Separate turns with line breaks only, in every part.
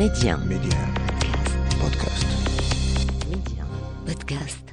Média.
Média. Podcast.
Média. Podcast.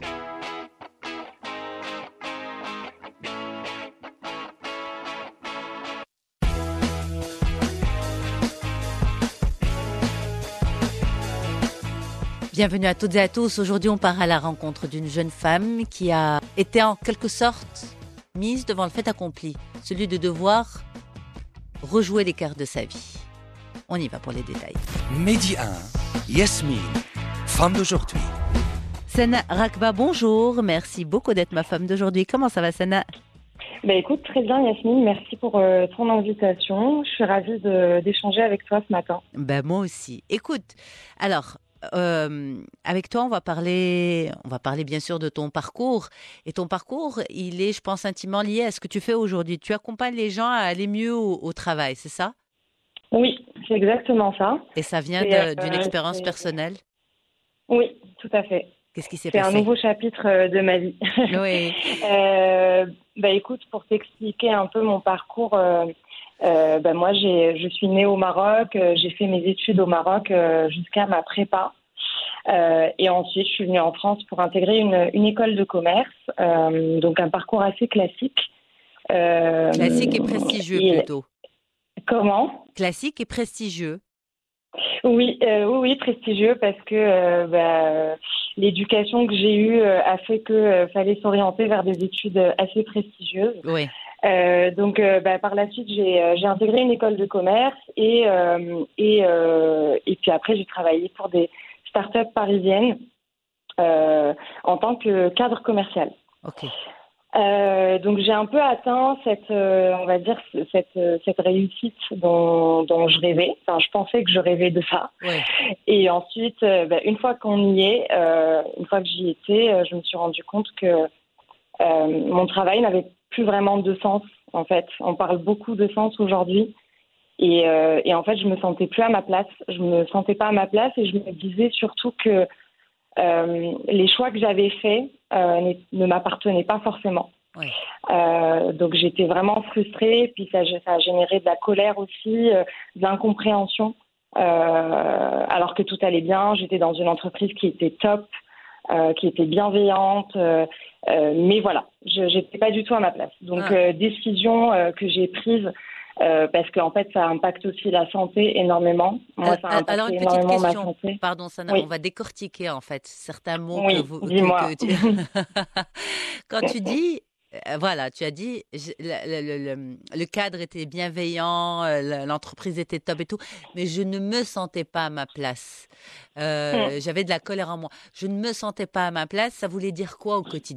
Bienvenue à toutes et à tous. Aujourd'hui, on part à la rencontre d'une jeune femme qui a été en quelque sorte mise devant le fait accompli, celui de devoir rejouer les cartes de sa vie. On y va pour les détails.
Midi 1, Yasmine, femme d'aujourd'hui.
Sana Rakba, bonjour. Merci beaucoup d'être ma femme d'aujourd'hui. Comment ça va, Sana ?
Écoute, très bien Yasmine, merci pour ton invitation. Je suis ravie d'échanger avec toi ce matin.
Moi aussi. Écoute, alors, avec toi, on va parler bien sûr de ton parcours. Et ton parcours, il est, je pense, intimement lié à ce que tu fais aujourd'hui. Tu accompagnes les gens à aller mieux au travail, c'est ça ?
Oui, c'est exactement ça.
Et ça vient d'une expérience personnelle ?
Oui, tout à fait.
Qu'est-ce qui s'est passé ?
C'est un nouveau chapitre de ma vie.
Oui.
Écoute, pour t'expliquer un peu mon parcours, moi je suis née au Maroc, j'ai fait mes études au Maroc jusqu'à ma prépa. Et ensuite, je suis venue en France pour intégrer une école de commerce, donc un parcours assez classique.
Classique et prestigieux plutôt.
Comment ?
Classique et prestigieux.
Oui, prestigieux parce que l'éducation que j'ai eue a fait que fallait s'orienter vers des études assez prestigieuses.
Oui.
Donc, par la suite, j'ai intégré une école de commerce et puis après, j'ai travaillé pour des startups parisiennes en tant que cadre commercial.
Ok.
Donc j'ai un peu atteint cette réussite dont je rêvais. Enfin, je pensais que je rêvais de ça.
Ouais.
Et ensuite, une fois qu'on y est, une fois que j'y étais, je me suis rendu compte que mon travail n'avait plus vraiment de sens. En fait, on parle beaucoup de sens aujourd'hui, et en fait, je me sentais plus à ma place. Je me sentais pas à ma place, et je me disais surtout que les choix que j'avais faits ne m'appartenaient pas forcément.
Oui.
Donc j'étais vraiment frustrée, puis ça a généré de la colère aussi, de l'incompréhension, alors que tout allait bien. J'étais dans une entreprise qui était top, qui était bienveillante, mais voilà, je n'étais pas du tout à ma place. Donc décision que j'ai prise, parce qu'en fait, ça impacte aussi la santé énormément. Moi, ça a impacté
alors, une petite
énormément ma
question.
santé.
Pardon, Sana,
Oui.
On va décortiquer en fait certains mots
Oui, dis-moi.
Quand tu dis, voilà, tu as dit le cadre était bienveillant, l'entreprise était top et tout, mais je ne me sentais pas à ma place. J'avais de la colère en moi. Je ne me sentais pas à ma place. Ça voulait dire quoi au quotidien ?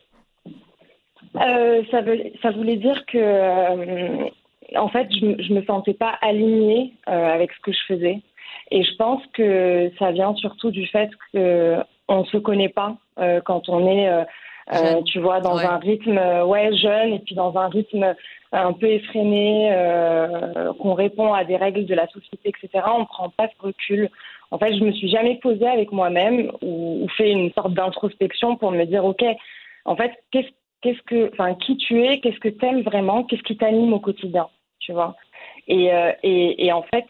Ça voulait dire que en fait, je me sentais pas alignée avec ce que je faisais. Et je pense que ça vient surtout du fait qu'on se connaît pas quand on est, tu vois, dans un rythme jeune, et puis dans un rythme un peu effréné, qu'on répond à des règles de la société, etc. On prend pas ce recul. En fait, je me suis jamais posée avec moi-même ou fait une sorte d'introspection pour me dire, ok, en fait, qui tu es, qu'est-ce que tu aimes vraiment, qu'est-ce qui t'anime au quotidien, tu vois. Et en fait,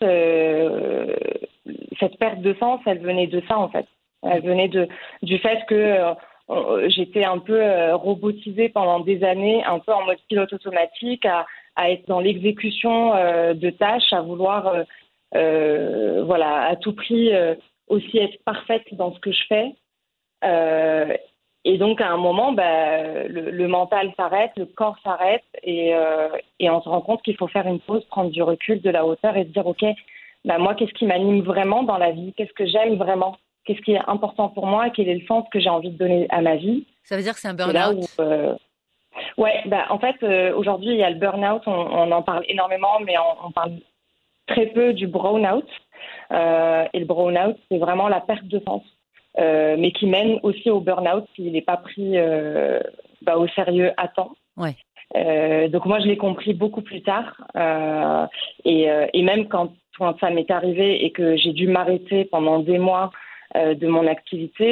cette perte de sens, elle venait de ça, en fait. Elle venait du fait que j'étais un peu robotisée pendant des années, un peu en mode pilote automatique, à être dans l'exécution de tâches, à vouloir, à tout prix aussi être parfaite dans ce que je fais. Et donc, à un moment, le mental s'arrête, le corps s'arrête, et on se rend compte qu'il faut faire une pause, prendre du recul, de la hauteur, et se dire, OK, moi, qu'est-ce qui m'anime vraiment dans la vie ? Qu'est-ce que j'aime vraiment ? Qu'est-ce qui est important pour moi ? Quel est le sens que j'ai envie de donner à ma vie ?
Ça veut dire que c'est un burn-out ?
En fait, aujourd'hui, il y a le burn-out, on en parle énormément, mais on parle très peu du brown-out. Et le brown-out, c'est vraiment la perte de sens. Mais qui mène aussi au burn-out s'il n'est pas pris au sérieux à temps.
Ouais.
Donc moi, je l'ai compris beaucoup plus tard. Et même quand ça m'est arrivé et que j'ai dû m'arrêter pendant des mois de mon activité,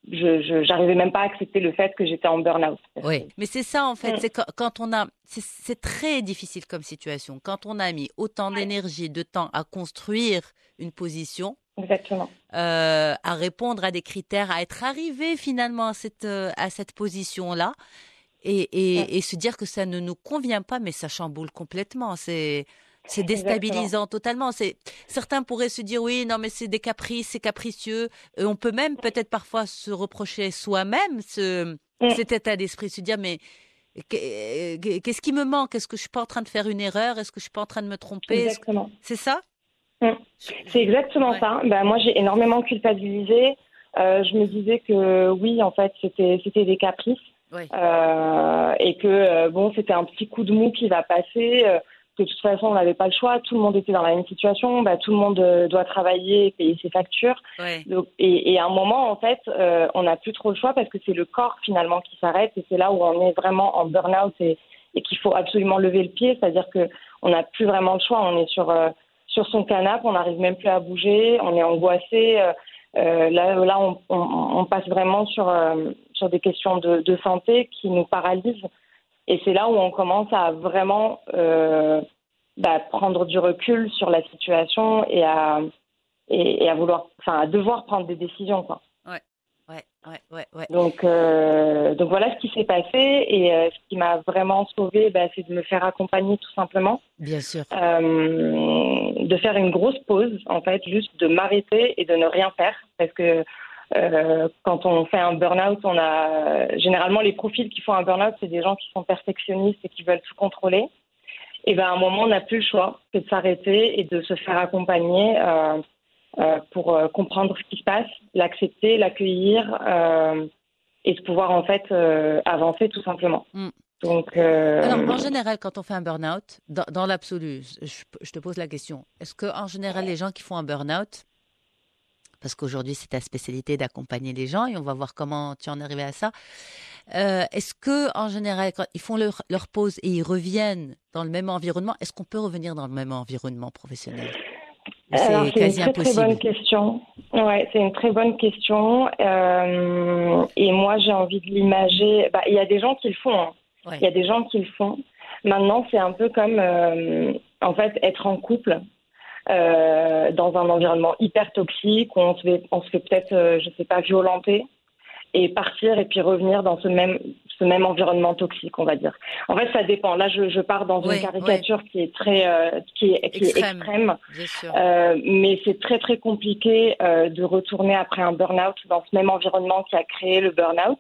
j'arrivais même pas à accepter le fait que j'étais en burn-out.
Oui, mais c'est ça en fait, c'est quand on a, c'est très difficile comme situation. Quand on a mis autant d'énergie, de temps à construire une position,
Exactement.
à répondre à des critères, à être arrivé finalement à cette position-là, et se dire que ça ne nous convient pas, mais ça chamboule complètement. C'est déstabilisant totalement. Certains pourraient se dire oui, non, mais c'est des caprices, c'est capricieux. On peut même peut-être parfois se reprocher soi-même cet état d'esprit, se dire mais qu'est-ce qui me manque? Est-ce que je suis pas en train de faire une erreur? Est-ce que je suis pas en train de me tromper?
Exactement.
C'est ça?
C'est exactement ça. Ben, moi, j'ai énormément culpabilisé. Je me disais que oui, en fait, c'était des caprices.
Oui.
Et que bon, c'était un petit coup de mou qui va passer. Que de toute façon, on n'avait pas le choix. Tout le monde était dans la même situation. Bah, tout le monde doit travailler et payer ses factures.
Oui.
Donc, et à un moment, en fait, on n'a plus trop le choix parce que c'est le corps finalement qui s'arrête. Et c'est là où on est vraiment en burn-out et qu'il faut absolument lever le pied. C'est-à-dire que on n'a plus vraiment le choix. On est sur son canapé, on n'arrive même plus à bouger. On est angoissé. Là, on passe vraiment sur des questions de santé qui nous paralysent. Et c'est là où on commence à vraiment prendre du recul sur la situation et à devoir prendre des décisions, quoi.
Ouais.
Donc voilà ce qui s'est passé et ce qui m'a vraiment sauvée, c'est de me faire accompagner tout simplement.
Bien sûr.
De faire une grosse pause, en fait, juste de m'arrêter et de ne rien faire parce que quand on fait un burn-out, on a généralement les profils qui font un burn-out, c'est des gens qui sont perfectionnistes et qui veulent tout contrôler. Et à un moment, on n'a plus le choix que de s'arrêter et de se faire accompagner pour comprendre ce qui se passe, l'accepter, l'accueillir et de pouvoir en fait avancer tout simplement. Donc,
alors, en général, quand on fait un burn-out, dans l'absolu, je te pose la question, est-ce que en général, les gens qui font un burn-out, parce qu'aujourd'hui, c'est ta spécialité d'accompagner les gens et on va voir comment tu en es arrivé à ça. Est-ce que, en général, quand ils font leur pause et ils reviennent dans le même environnement, est-ce qu'on peut revenir dans le même environnement professionnel?
Alors, c'est
quasi
une
impossible.
Très bonne question. Ouais, c'est une très bonne question. Et moi, j'ai envie de l'imager. Il y a des gens qui le font. Hein.
Ouais.
Il y a des gens qui le font. Maintenant, c'est un peu comme, en fait, être en couple. Dans un environnement hyper toxique où on se fait peut-être, je sais pas, violenter et partir et puis revenir dans ce même environnement toxique, on va dire. En fait, ça dépend. Là, je pars dans une caricature qui est très, qui est extrême.
Bien sûr.
Mais c'est très, très compliqué de retourner après un burn-out dans ce même environnement qui a créé le burn-out.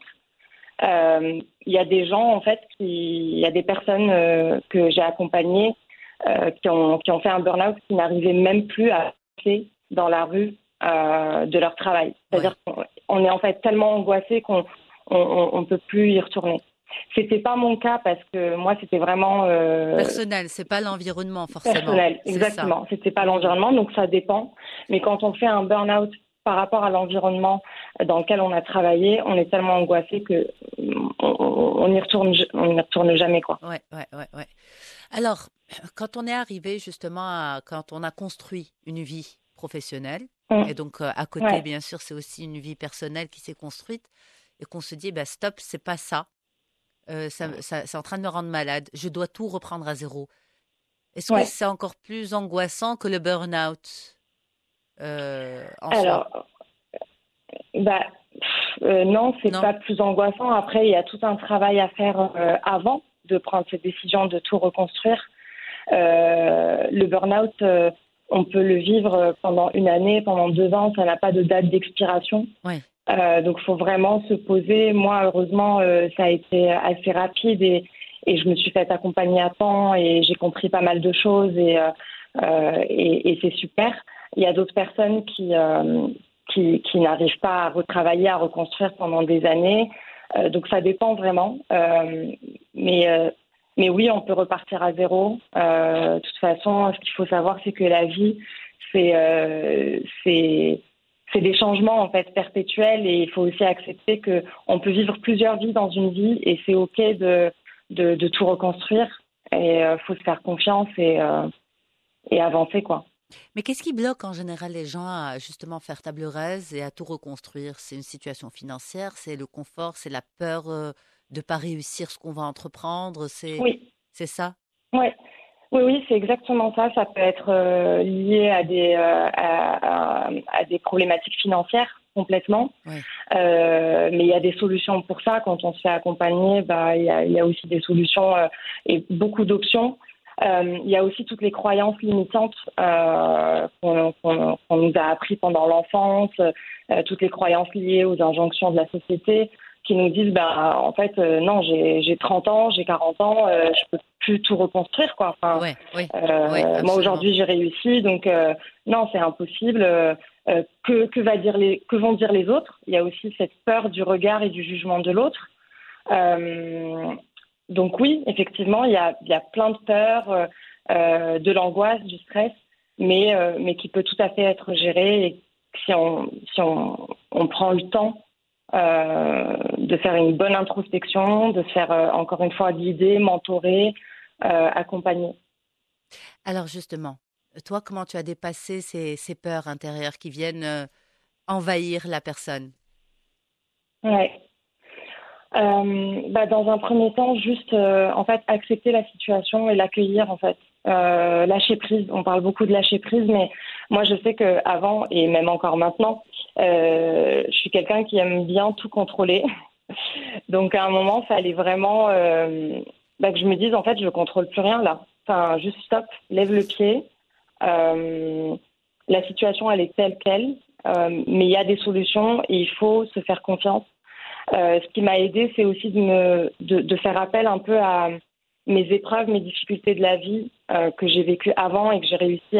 Il y a des gens, en fait, il y a des personnes que j'ai accompagnées qui ont fait un burn-out qui n'arrivaient même plus à passer dans la rue de leur travail. C'est-à-dire qu'on est en fait tellement angoissé qu'on on peut plus y retourner. C'était pas mon cas parce que moi c'était vraiment
personnel, c'est pas l'environnement forcément.
Personnel, exactement. C'était pas l'environnement, donc ça dépend. Mais quand on fait un burn-out par rapport à l'environnement dans lequel on a travaillé, on est tellement angoissé que on n'y retourne jamais, quoi.
Ouais. Alors, quand on est arrivé justement quand on a construit une vie professionnelle, et donc à côté, bien sûr, c'est aussi une vie personnelle qui s'est construite, et qu'on se dit, stop, c'est pas ça. Ça c'est en train de me rendre malade. Je dois tout reprendre à zéro. Est-ce que c'est encore plus angoissant que le burn-out
Alors, non, c'est pas plus angoissant. Après, il y a tout un travail à faire avant de prendre cette décision de tout reconstruire. Le burn-out, on peut le vivre pendant 1 année, pendant 2 ans. Ça n'a pas de date d'expiration. Donc, il faut vraiment se poser. Moi, heureusement, ça a été assez rapide et je me suis fait accompagner à temps et j'ai compris pas mal de choses et c'est super. Il y a d'autres personnes qui n'arrivent pas à retravailler, à reconstruire pendant des années. Donc, ça dépend vraiment. Mais oui, on peut repartir à zéro. De toute façon, ce qu'il faut savoir, c'est que la vie, c'est des changements en fait perpétuels et il faut aussi accepter que on peut vivre plusieurs vies dans une vie et c'est ok de tout reconstruire et faut se faire confiance et avancer, quoi.
Mais qu'est-ce qui bloque en général les gens à justement faire table rase et à tout reconstruire? C'est une situation financière, c'est le confort, c'est la peur de pas réussir ce qu'on va entreprendre,
Oui,
c'est ça?
ouais. Oui, oui, c'est exactement ça. Ça peut être lié à des problématiques financières complètement.
Oui,
Mais il y a des solutions pour ça. Quand on se fait accompagner, bah, il y a aussi des solutions et beaucoup d'options. Il y a aussi toutes les croyances limitantes qu'on nous a appris pendant l'enfance, toutes les croyances liées aux injonctions de la société qui nous disent, bah, en fait, non, j'ai 30 ans, j'ai 40 ans, je peux plus tout reconstruire, quoi. Enfin,
oui, oui, oui,
moi,
absolument.
aujourd'hui, j'ai réussi, donc non, c'est impossible. Que vont dire les autres? Il y a aussi cette peur du regard et du jugement de l'autre. Euh, donc oui, effectivement, il y a plein de peurs, de l'angoisse, du stress, mais qui peut tout à fait être géré et si on prend le temps de faire une bonne introspection, de se faire encore une fois guider, mentorer, accompagner.
Alors justement, toi, comment tu as dépassé ces peurs intérieures qui viennent envahir la personne?
Ouais. Bah, dans un premier temps, juste en fait accepter la situation et l'accueillir en fait. Lâcher prise. On parle beaucoup de lâcher prise, mais moi je sais que avant et même encore maintenant, je suis quelqu'un qui aime bien tout contrôler. Donc à un moment, ça allait vraiment que je me dise en fait je contrôle plus rien là. Enfin juste stop, lève le pied. Euh, la situation elle est telle quelle, mais il y a des solutions et il faut se faire confiance. Ce qui m'a aidé, c'est aussi de faire appel un peu à mes épreuves, mes difficultés de la vie que j'ai vécues avant et que j'ai réussi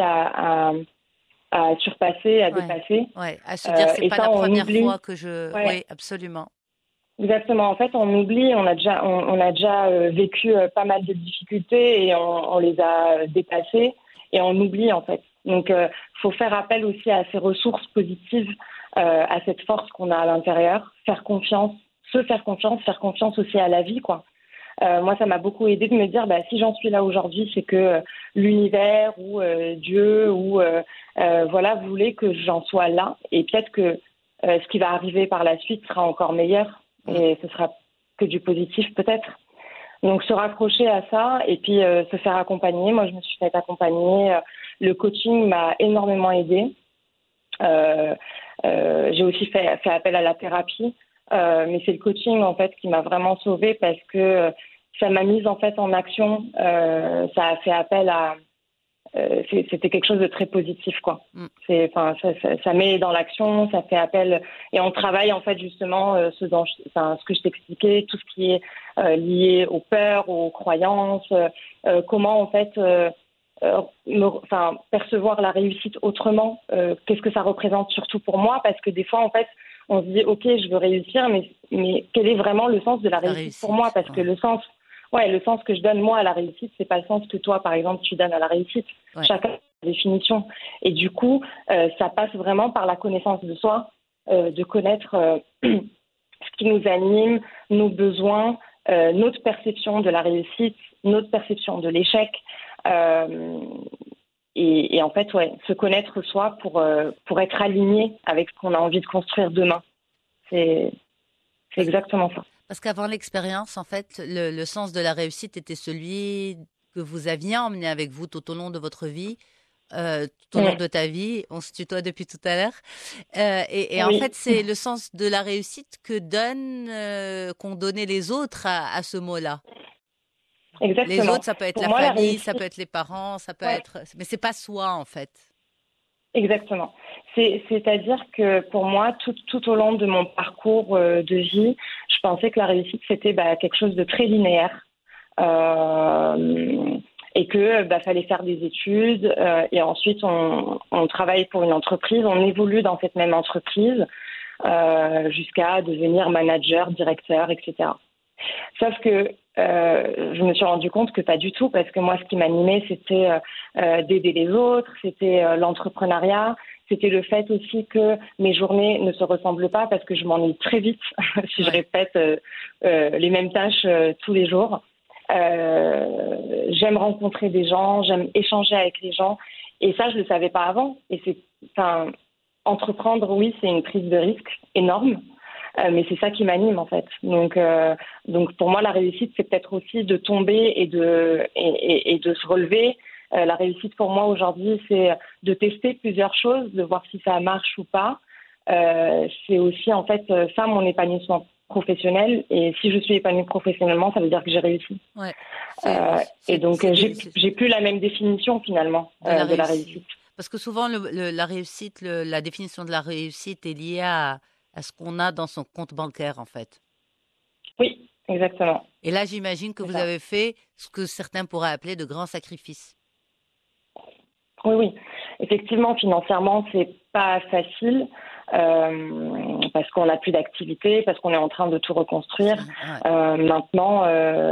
à surpasser, à
Ouais,
dépasser.
ouais, à se dire c'est
Et
pas
ça,
la
on
première fois
oublie.
que je.
Ouais,
Oui, absolument.
exactement. En fait, on oublie. On a déjà vécu pas mal de difficultés et on les a dépassées et on oublie en fait. Donc, faut faire appel aussi à ces ressources positives, à cette force qu'on a à l'intérieur, faire confiance, faire confiance aussi à la vie, quoi. Moi, ça m'a beaucoup aidé de me dire, bah, si j'en suis là aujourd'hui, c'est que l'univers ou Dieu ou voilà voulait que j'en sois là. Et peut-être que ce qui va arriver par la suite sera encore meilleur
Mm.
et ce sera que du positif peut-être. Donc se raccrocher à ça et puis se faire accompagner. Moi, je me suis fait accompagner. Le coaching m'a énormément aidée. Euh, j'ai aussi fait appel à la thérapie, mais c'est le coaching en fait qui m'a vraiment sauvée parce que ça m'a mise en fait en action. Ça a fait appel à c'était quelque chose de très positif, quoi.
Mm.
Enfin, ça met dans l'action, ça fait appel et on travaille en fait justement ce que je t'expliquais, tout ce qui est lié aux peurs, aux croyances, comment en fait percevoir la réussite autrement. Qu'est-ce que ça représente surtout pour moi? Parce que des fois en fait on se dit ok je veux réussir, mais quel est vraiment le sens de la
La
réussite pour moi?
réussite,
Parce que
ouais.
le sens que je donne moi à la réussite, c'est pas le sens que toi, par exemple, tu donnes à la réussite.
Ouais.
Chacun a sa définition. Et du coup, ça passe vraiment par la connaissance de soi, de connaître ce qui nous anime, nos besoins, notre perception de la réussite, notre perception de l'échec. Euh, et en fait, ouais, se connaître soi pour être aligné avec ce qu'on a envie de construire demain. C'est
Parce,
exactement ça.
parce qu'avant l'expérience, en fait, le sens de la réussite était celui que vous aviez emmené avec vous tout au long de votre vie, tout au long
Ouais.
de ta vie. On se tutoie depuis tout à l'heure. Et en fait,
Oui,
c'est le sens de la réussite qu'ont donné les autres à ce mot-là. Les autres,
exactement.
ça peut être
Pour
la
moi, la
famille, ça
réussite,
peut être les parents, ça peut
ouais,
être, mais c'est pas soi en fait.
exactement. C'est-à-dire que pour moi, tout au long de mon parcours de vie, je pensais que la réussite, c'était quelque chose de très linéaire. Euh, et que fallait faire des études et ensuite on travaille pour une entreprise, on évolue dans cette même entreprise jusqu'à devenir manager, directeur, etc. Sauf que je me suis rendu compte que pas du tout, parce que moi, ce qui m'animait, c'était d'aider les autres, c'était l'entrepreneuriat, c'était le fait aussi que mes journées ne se ressemblent pas, parce que je m'ennuie très vite si je
Ouais.
répète les mêmes tâches tous les jours. J'aime rencontrer des gens, j'aime échanger avec les gens. Et ça, je le savais pas avant. Et entreprendre, oui, c'est une prise de risque énorme. Mais c'est ça qui m'anime en fait. Donc pour moi la réussite c'est peut-être aussi de tomber et de se relever. La réussite pour moi aujourd'hui c'est de tester plusieurs choses, de voir si ça marche ou pas. C'est aussi en fait ça mon épanouissement professionnel. Et si je suis épanouie professionnellement, ça veut dire que j'ai réussi.
Ouais.
Et donc j'ai plus la même définition finalement de la réussite.
Parce que souvent la réussite, la définition de la réussite est liée à ce qu'on a dans son compte bancaire, en fait.
Oui, exactement.
Et là, j'imagine que
C'est
vous
ça.
avez fait ce que certains pourraient appeler de grands sacrifices.
Oui, oui. Effectivement, financièrement, c'est pas facile parce qu'on n'a plus d'activité, parce qu'on est en train de tout reconstruire.
Ouais.
Maintenant,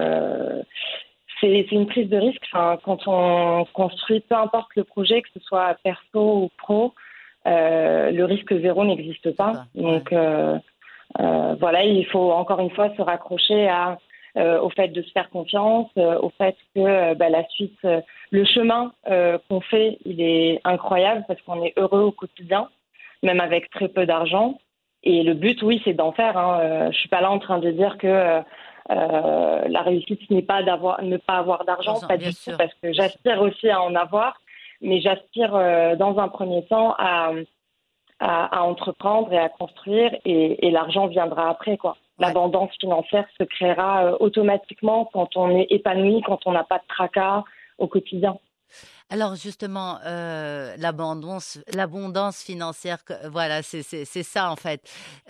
c'est une prise de risque. Enfin, quand on construit, peu importe le projet, que ce soit perso ou pro, le risque zéro n'existe pas. Donc, voilà, il faut encore une fois se raccrocher au fait de se faire confiance, au fait que la suite, le chemin qu'on fait, il est incroyable parce qu'on est heureux au quotidien, même avec très peu d'argent. Et le but, oui, c'est d'en faire. Je suis pas là en train de dire que la réussite ce n'est pas ne pas avoir d'argent, pas du tout, parce que j'aspire aussi à en avoir, mais j'aspire dans un premier temps à entreprendre et à construire, et l'argent viendra après, quoi. Ouais. L'abondance financière se créera automatiquement quand on est épanoui, quand on n'a pas de tracas au quotidien.
Alors justement, l'abondance financière, voilà, c'est ça en fait.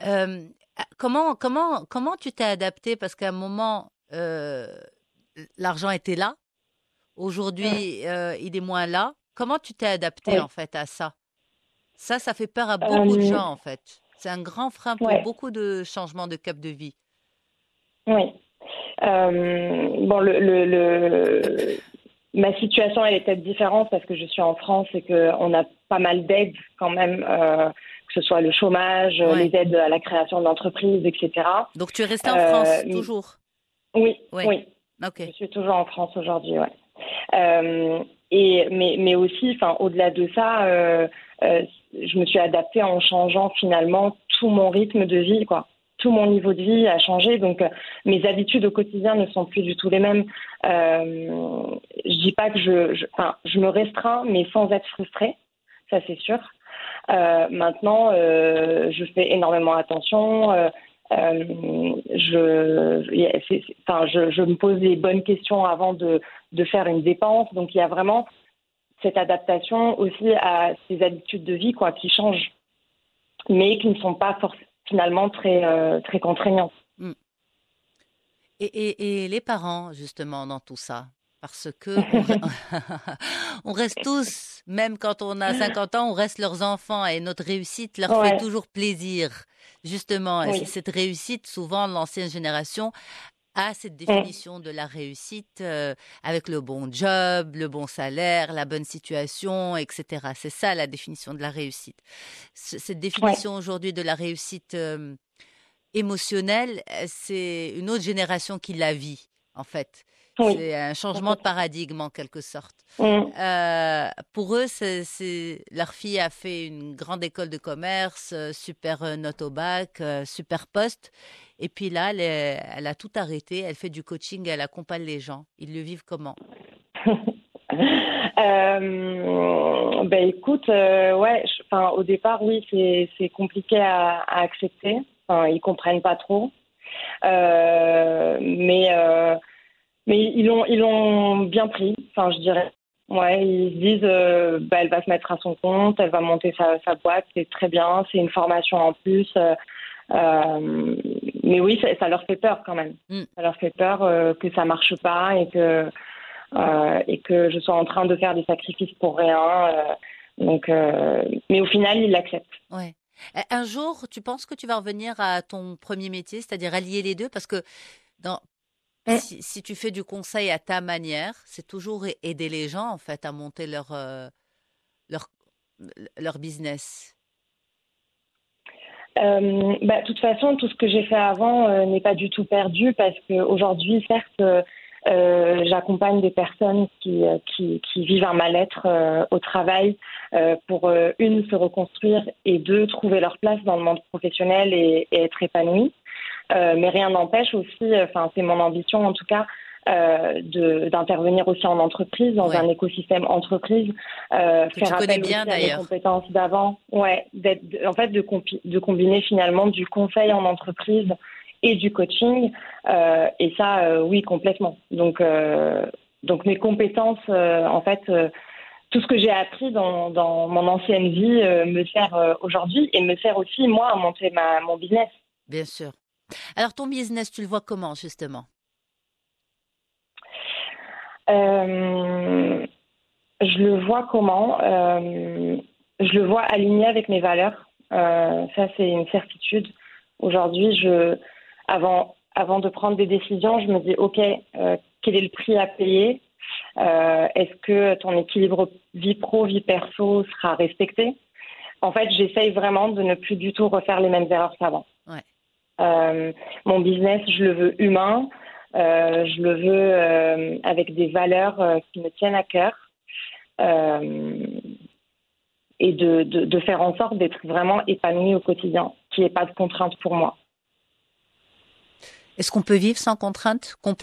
Comment tu t'es adapté? Parce qu'à un moment, l'argent était là. Aujourd'hui, il est moins là. Comment tu t'es adapté en fait à ça? Ça fait peur à beaucoup de gens en fait. C'est un grand frein pour beaucoup de changements de cap de vie.
Oui. Bon, ma situation, elle est peut-être différente parce que je suis en France et qu'on a pas mal d'aides quand même, que ce soit le chômage, les aides à la création d'entreprises, etc.
Donc, tu es resté en France, toujours?
Oui. Okay. Je suis toujours en France aujourd'hui, mais aussi, au-delà de ça, je me suis adaptée en changeant finalement tout mon rythme de vie, quoi. Tout mon niveau de vie a changé, donc mes habitudes au quotidien ne sont plus du tout les mêmes. Je dis pas que je me restreins, mais sans être frustrée, ça c'est sûr. Maintenant, je fais énormément attention. Je me pose les bonnes questions avant de faire une dépense. Donc il y a vraiment cette adaptation aussi à ces habitudes de vie, quoi, qui changent, mais qui ne sont pas finalement très contraignantes.
Et les parents, justement, dans tout ça, parce que on reste tous, même quand on a 50 ans, on reste leurs enfants et notre réussite leur fait toujours plaisir. Justement, et cette réussite, souvent, l'ancienne génération a cette définition de la réussite avec le bon job, le bon salaire, la bonne situation, etc. C'est ça la définition de la réussite. Cette définition aujourd'hui de la réussite émotionnelle, c'est une autre génération qui la vit, en fait. C'est un changement de paradigme, en quelque sorte. Pour eux, leur fille a fait une grande école de commerce, super note au bac, super poste. Et puis là, elle a tout arrêté. Elle fait du coaching, elle accompagne les gens. Ils le vivent comment?
Écoute, au départ, oui, c'est compliqué à accepter. Ils comprennent pas trop. Mais ils l'ont bien pris, je dirais. Ouais, ils se disent, elle va se mettre à son compte, elle va monter sa boîte, c'est très bien, c'est une formation en plus. Mais oui, ça leur fait peur quand même. Ça leur fait peur que ça marche pas et que je sois en train de faire des sacrifices pour rien. Mais au final, ils l'acceptent.
Ouais. Un jour, tu penses que tu vas revenir à ton premier métier, c'est-à-dire allier les deux, parce que si tu fais du conseil à ta manière, c'est toujours aider les gens en fait à monter leur business.
De toute façon, tout ce que j'ai fait avant n'est pas du tout perdu parce qu'aujourd'hui, certes, J'accompagne des personnes qui vivent un mal-être au travail pour, une, se reconstruire et deux, trouver leur place dans le monde professionnel et être épanouies. Mais rien n'empêche aussi, c'est mon ambition en tout cas, d'intervenir aussi en entreprise, dans un écosystème entreprise, faire appel aussi à mes compétences d'avant, de combiner finalement du conseil en entreprise et du coaching, et ça, oui, complètement. Donc mes compétences, tout ce que j'ai appris dans mon ancienne vie me sert aujourd'hui et me sert aussi, moi, à monter mon business.
Bien sûr. Alors, ton business, tu le vois comment, justement ?
Je le vois comment je le vois aligné avec mes valeurs. Ça, c'est une certitude. Aujourd'hui, avant de prendre des décisions, je me dis, OK, quel est le prix à payer ? Est-ce que ton équilibre vie pro, vie perso sera respecté ? En fait, j'essaye vraiment de ne plus du tout refaire les mêmes erreurs qu'avant.
Ouais.
Mon business, je le veux humain. Je le veux avec des valeurs qui me tiennent à cœur et de faire en sorte d'être vraiment épanouie au quotidien, qu'il n'y ait pas de contraintes pour moi.
Est-ce qu'on peut vivre sans contraintes complètement ?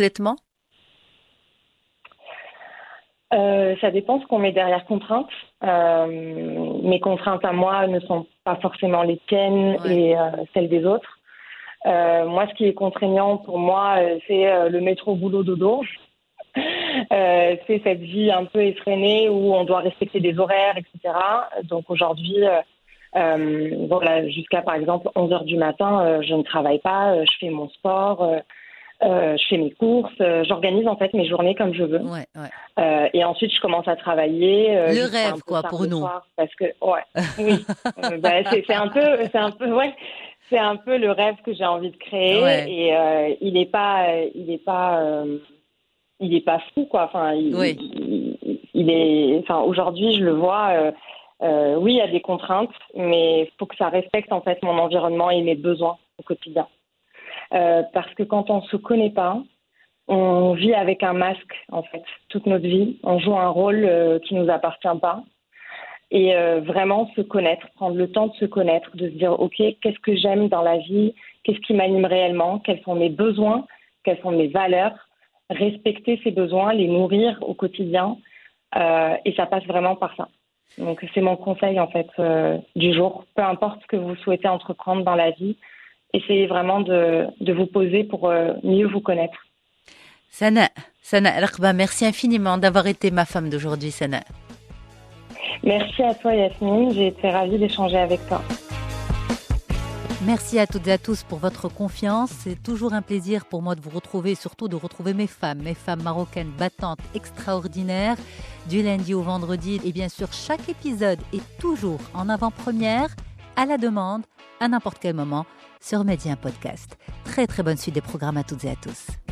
Ça dépend ce qu'on met derrière contraintes. Mes contraintes à moi ne sont pas forcément les tiennes et celles des autres. Moi, ce qui est contraignant pour moi, c'est le métro boulot dodo. C'est cette vie un peu effrénée où on doit respecter des horaires, etc. Donc aujourd'hui, jusqu'à par exemple 11h du matin, je ne travaille pas, je fais mon sport, je fais mes courses, j'organise en fait mes journées comme je veux. Et ensuite, je commence à travailler.
Le rêve, quoi, pour nous.
Parce que, oui, c'est un peu le rêve que j'ai envie de créer et il est pas fou, quoi. Aujourd'hui, je le vois. Oui, il y a des contraintes, mais il faut que ça respecte en fait mon environnement et mes besoins au quotidien. Parce que quand on se connaît pas, on vit avec un masque en fait toute notre vie. On joue un rôle qui nous appartient pas. Et vraiment se connaître, prendre le temps de se connaître, de se dire ok, qu'est-ce que j'aime dans la vie, qu'est-ce qui m'anime réellement, quels sont mes besoins, quelles sont mes valeurs, respecter ces besoins, les nourrir au quotidien, et ça passe vraiment par ça. Donc c'est mon conseil en fait du jour. Peu importe ce que vous souhaitez entreprendre dans la vie, essayez vraiment de vous poser pour mieux vous connaître.
Sana Rakba, merci infiniment d'avoir été ma femme d'aujourd'hui, Sana.
Merci à toi Yasmine, j'ai été ravie d'échanger avec toi.
Merci à toutes et à tous pour votre confiance. C'est toujours un plaisir pour moi de vous retrouver, surtout de retrouver mes femmes marocaines battantes extraordinaires, du lundi au vendredi. Et bien sûr, chaque épisode est toujours en avant-première, à la demande, à n'importe quel moment, sur Média Podcast. Très très bonne suite des programmes à toutes et à tous.